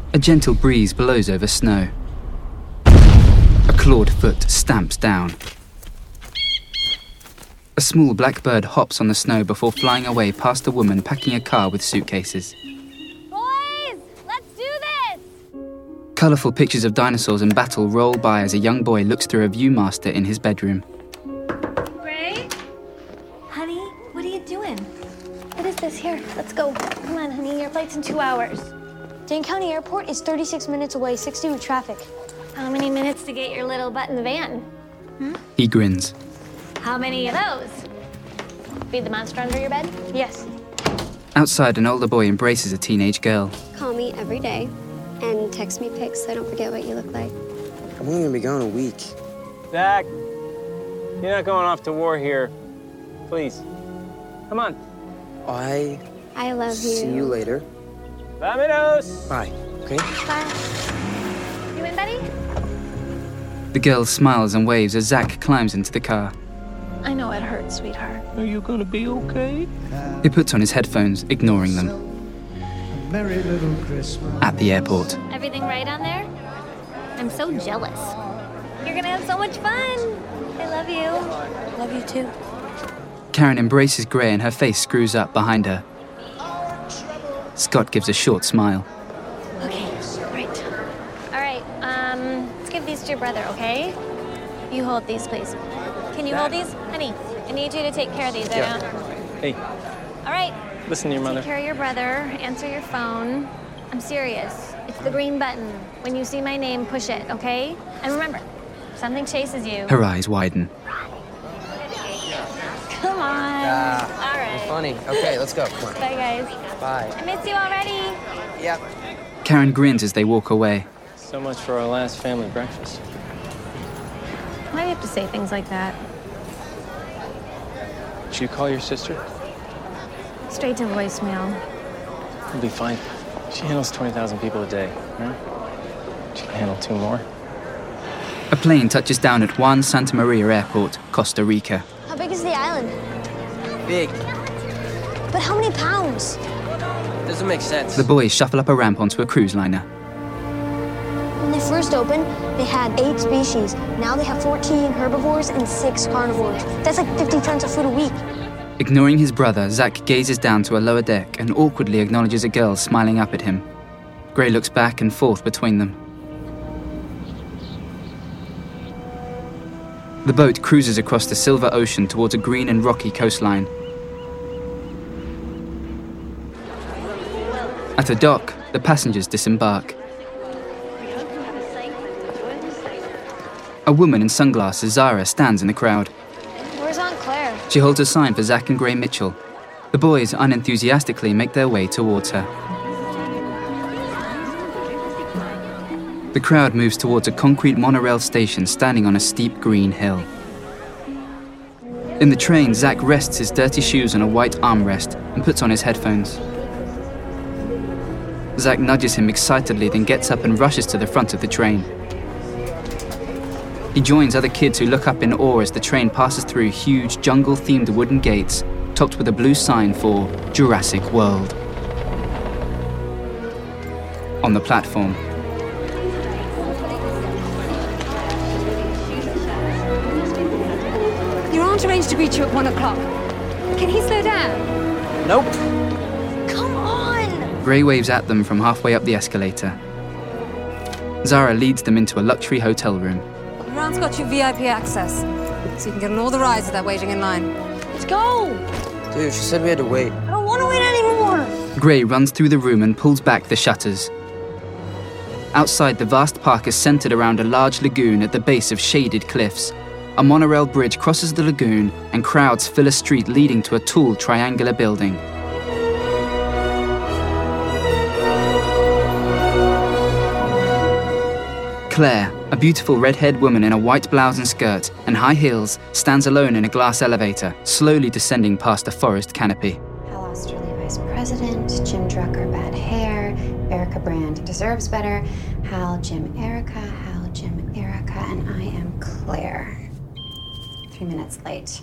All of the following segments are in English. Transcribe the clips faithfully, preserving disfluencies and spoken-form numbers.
A gentle breeze blows over snow. A clawed foot stamps down. A small black bird hops on the snow before flying away past a woman packing a car with suitcases. Boys, let's do this! Colourful pictures of dinosaurs in battle roll by as a young boy looks through a Viewmaster in his bedroom. Ray? Honey, what are you doing? What is this? Here, let's go. Come on, honey, your flight's in two hours. Dane County Airport is thirty-six minutes away, sixty with traffic. How many minutes to get your little butt in the van? Hmm? He grins. How many of those? Feed the monster under your bed? Yes. Outside, an older boy embraces a teenage girl. Call me every day and text me pics so I don't forget what you look like. I'm only gonna be gone a week. Zach, you're not going off to war here. Please, come on. I... I love you. See you later. Vámonos! Bye, okay? Bye. You in, Betty? The girl smiles and waves as Zach climbs into the car. I know it hurts, sweetheart. Are you gonna be okay? He puts on his headphones, ignoring them. Merry little Christmas. At the airport, Everything right on there? I'm so jealous. You're gonna have so much fun. I love you. Love you too. Karen embraces Gray and her face screws up behind her. Scott gives a short smile. Okay, great. All right, um, let's give these to your brother, okay? You hold these, please. Can you hold these? Honey, I need you to take care of these. Yeah. I don't... Hey, All right. listen to your mother. Take care of your brother. Answer your phone. I'm serious. It's the green button. When you see my name, push it, okay? And remember, if something chases you... Her eyes widen. Come on. Ah, All right. funny. Okay, let's go. Come on. Bye, guys. Bye. I miss you already. Yep. Karen grins as they walk away. So much for our last family breakfast. Why do you have to say things like that? Should you call your sister? Straight to voicemail. We'll be fine. She handles twenty thousand people a day, right? She can handle two more. A plane touches down at Juan Santa Maria Airport, Costa Rica. How big is the island? Big. But how many pounds? Doesn't make sense. The boys shuffle up a ramp onto a cruise liner. When they first opened, they had eight species. Now they have fourteen herbivores and six carnivores. That's like fifty tons of food a week. Ignoring his brother, Zach gazes down to a lower deck and awkwardly acknowledges a girl smiling up at him. Gray looks back and forth between them. The boat cruises across the silver ocean towards a green and rocky coastline. At a dock, the passengers disembark. A woman in sunglasses, Zara, stands in the crowd. Where's Aunt Claire? She holds a sign for Zach and Gray Mitchell. The boys unenthusiastically make their way towards her. The crowd moves towards a concrete monorail station standing on a steep green hill. In the train, Zach rests his dirty shoes on a white armrest and puts on his headphones. Zach nudges him excitedly, then gets up and rushes to the front of the train. He joins other kids who look up in awe as the train passes through huge jungle-themed wooden gates, topped with a blue sign for Jurassic World. On the platform, Your aunt arranged to greet you at one o'clock. Can he slow down? Nope. Come on! Gray waves at them from halfway up the escalator. Zara leads them into a luxury hotel room. Your aunt's got you V I P access, so you can get on all the rides without waiting in line. Let's go! Dude, she said we had to wait. I don't want to wait anymore! Gray runs through the room and pulls back the shutters. Outside, the vast park is centered around a large lagoon at the base of shaded cliffs. A monorail bridge crosses the lagoon, and crowds fill a street leading to a tall triangular building. Claire, a beautiful red-haired woman in a white blouse and skirt and high heels, stands alone in a glass elevator, slowly descending past a forest canopy. Hal Osterly, Vice President. Jim Drucker, bad hair. Erica Brand deserves better. Hal, Jim, Erica. Hal, Jim, Erica. And I am Claire. Three minutes late.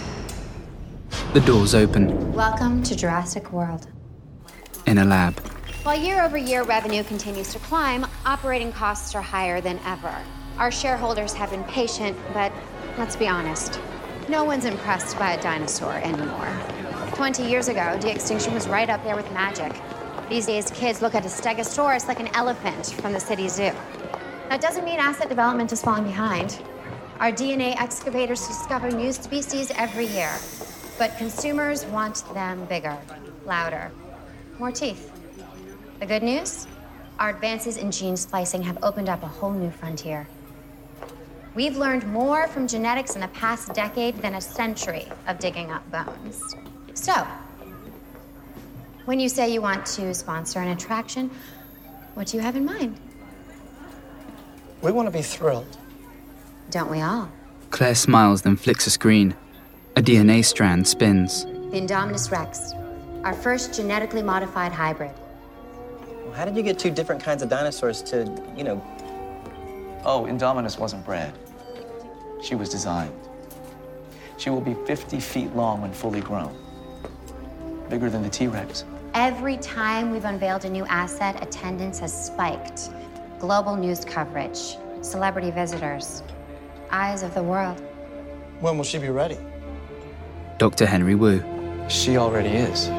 The doors open. Welcome to Jurassic World. In a lab. While year-over-year revenue continues to climb, operating costs are higher than ever. Our shareholders have been patient, but let's be honest, no one's impressed by a dinosaur anymore. twenty years ago, de-extinction was right up there with magic. These days, kids look at a stegosaurus like an elephant from the city zoo. That doesn't mean asset development is falling behind. Our D N A excavators discover new species every year, but consumers want them bigger, louder, more teeth. The good news? Our advances in gene splicing have opened up a whole new frontier. We've learned more from genetics in the past decade than a century of digging up bones. So, when you say you want to sponsor an attraction, what do you have in mind? We want to be thrilled. Don't we all? Claire smiles, then flicks a screen. A D N A strand spins. The Indominus Rex, our first genetically modified hybrid. Well, how did you get two different kinds of dinosaurs to, you know... Oh, Indominus wasn't bred. She was designed. She will be fifty feet long when fully grown. Bigger than the T-Rex. Every time we've unveiled a new asset, attendance has spiked. Global news coverage, celebrity visitors, eyes of the world. When will she be ready? Doctor Henry Wu. She already is.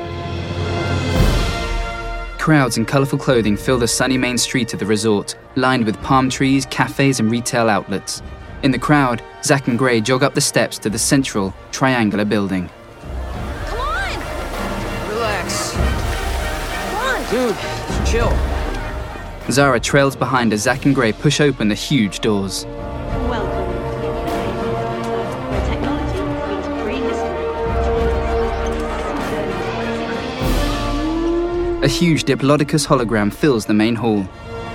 Crowds in colourful clothing fill the sunny main street of the resort, lined with palm trees, cafes and retail outlets. In the crowd, Zach and Gray jog up the steps to the central, triangular building. Come on! Relax. Come on! Dude, chill. Zara trails behind as Zach and Gray push open the huge doors. Welcome to the where technology meets prehistory. A huge Diplodocus hologram fills the main hall.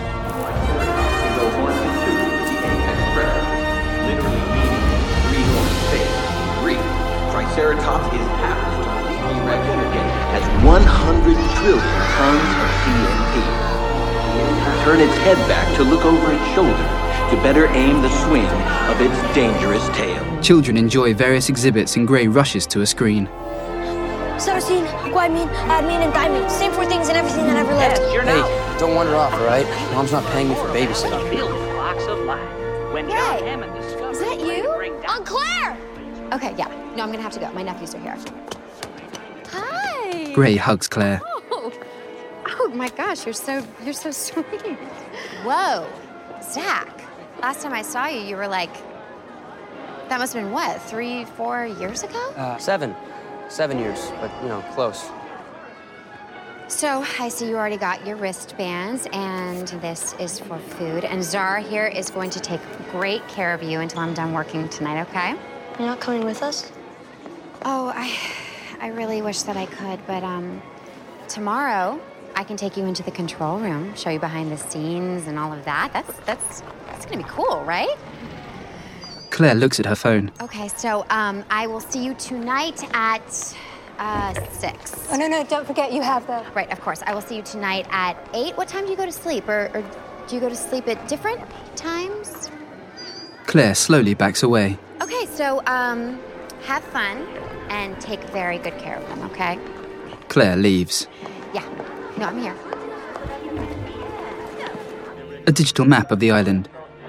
Triceratops is half as tall as T-Rex and has one hundred trillion tons of T N T. Turn its head back to look over its shoulder to better aim the swing of its dangerous tail. Children enjoy various exhibits and Gray rushes to a screen. Saracine, Guadamine, Adamine, and Diamond. Same four things and everything that ever lived. Hey, don't wander off, all right? Mom's not paying me for babysitting. Yay! Is that you? Aunt Claire! Okay, yeah. No, I'm gonna have to go. My nephews are here. Hi! Gray hugs Claire. Oh, oh my gosh, you're so, you're so sweet. Whoa, Zach. Last time I saw you, you were like, that must have been what, three, four years ago? Uh, seven. Seven years, but, you know, close. So, I see you already got your wristbands, and this is for food. And Zara here is going to take great care of you until I'm done working tonight, okay? You're not coming with us? Oh, I, I really wish that I could, but um, tomorrow I can take you into the control room, show you behind the scenes and all of that. That's, that's, that's gonna be cool, right? Claire looks at her phone. Okay, so um, I will see you tonight at uh, six. Oh, no, no, don't forget you have the... Right, of course. I will see you tonight at eight. What time do you go to sleep? Or, or do you go to sleep at different times? Claire slowly backs away. Okay, so um, have fun and take very good care of them, okay? Claire leaves. Yeah, no, I'm here. A digital map of the island.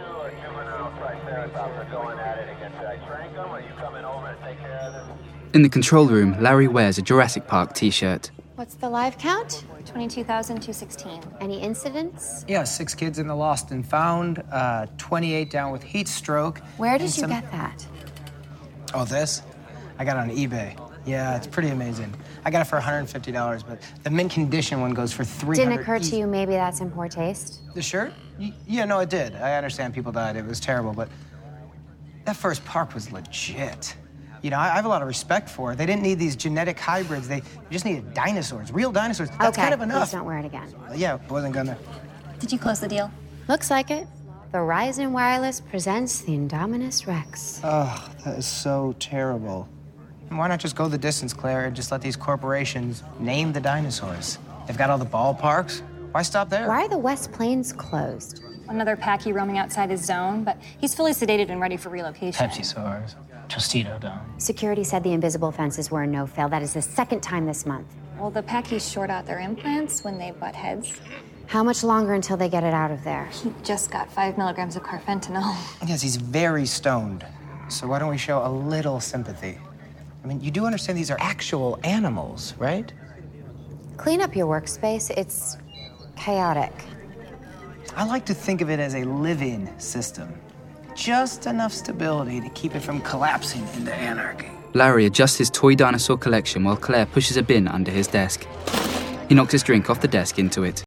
In the control room, Larry wears a Jurassic Park t-shirt. What's the live count? twenty-two thousand two hundred sixteen. Any incidents? Yeah, six kids in the lost and found, uh, twenty-eight down with heat stroke. Where did you some... get that? Oh, this? I got it on eBay. Yeah, it's pretty amazing. I got it for one hundred fifty dollars, but the mint condition one goes for three hundred dollars. Didn't occur to you maybe that's in poor taste? The shirt? Y yeah, no, it did. I understand people died. It was terrible, but that first park was legit. You know, I have a lot of respect for it. They didn't need these genetic hybrids. They just needed dinosaurs, real dinosaurs. That's okay, kind of enough. Please don't wear it again. Uh, yeah, I wasn't gonna. Did you close the deal? Looks like it. Verizon Wireless presents the Indominus Rex. Oh, that is so terrible. And why not just go the distance, Claire, and just let these corporations name the dinosaurs? They've got all the ballparks. Why stop there? Why are the West Plains closed? Another Packy roaming outside his zone, but he's fully sedated and ready for relocation. Pepsi SARS. Tostito Dome. Security said the invisible fences were a no-fail. That is the second time this month. Well, the Packies short out their implants when they butt heads. How much longer until they get it out of there? He just got five milligrams of carfentanil. Yes, he's very stoned. So why don't we show a little sympathy? I mean, you do understand these are actual animals, right? Clean up your workspace. It's chaotic. I like to think of it as a living system. Just enough stability to keep it from collapsing into anarchy. Larry adjusts his toy dinosaur collection while Claire pushes a bin under his desk. He knocks his drink off the desk into it.